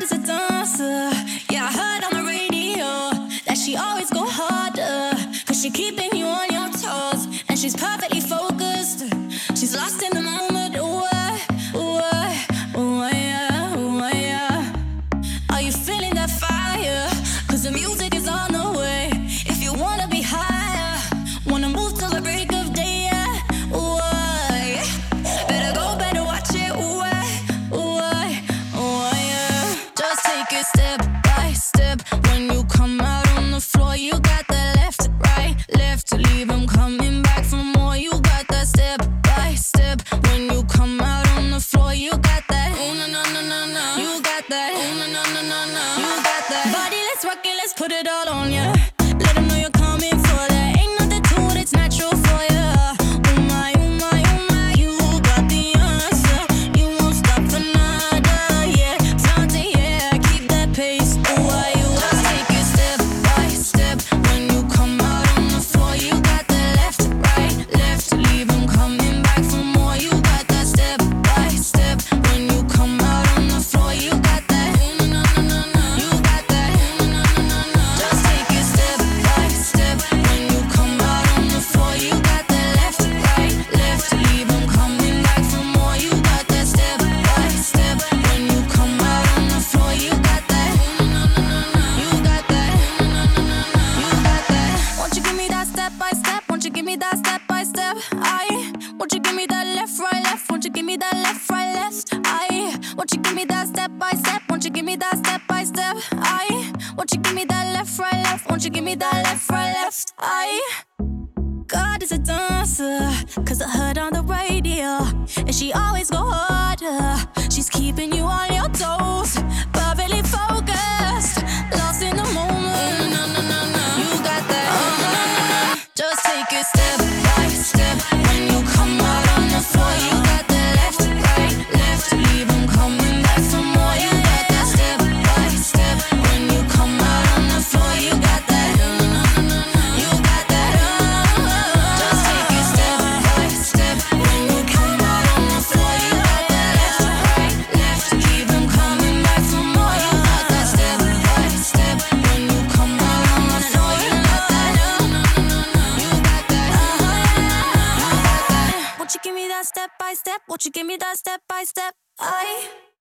God is a dancer. Yeah, I heard on the radio that she always go harder, 'cause she keeping you on your toes, and she's perfectly focused. She's lost in the moment. Ooh, yeah, ooh, yeah. Are you feeling that fire? 'Cause the music is on the way. If you wanna be higher, wanna move till the break of day, yeah. Ooh, yeah. Better watch it. Ooh, yeah. Just take it step by step. When you come out on the floor, you got that left, right, left to leave 'em coming back for more. You got that step by step. When you come out on the floor, you got that. Ooh, no. You got that. Ooh, no. You got that. Body, let's rock it, let's put it all on ya. Let 'em know you're coming for that. Ain't nothing to it, it's natural for ya. Oh my, you got the answer. You won't stop for nada, yeah. Flaunt it, yeah, keep that pace. Ooh, you just take it step by step. When you come out on the floor, you got that left, right, left to leave 'em coming back for more. You got that step by step. When you come out on the floor, you got that. You got that. Just take it step by step. When you come out on the floor, you got that left, right, left to leave 'em coming back for more. You got that step by step. When you come out on the floor, you got that. You got that. You got that. Won't you give me that step by step? Won't you give me that step by step? Won't you give me that left, right, left? Won't you give me that left, right, left? Won't you give me that step by step? Won't you give me that step by step? Won't you give me that left, right, left? Won't you give me that left, right, left? God is a dancer, 'cause I heard on the radio, and she always go harder. She's keeping you on your toes, perfectly focused, lost in the moment. You got that. Just take it step by step. When you come out on the floor, you got that left, right, left to leave 'em coming back for more. You got that step by step. When you come out on the floor, you got that. You got that. Just take it step by step. When you come out on the floor, you got that left, right, left to leave 'em coming back for more. You got that step by step. When you come out on the floor, you got that. You got that. Won't you give me that step by step? Won't you give me that step by step?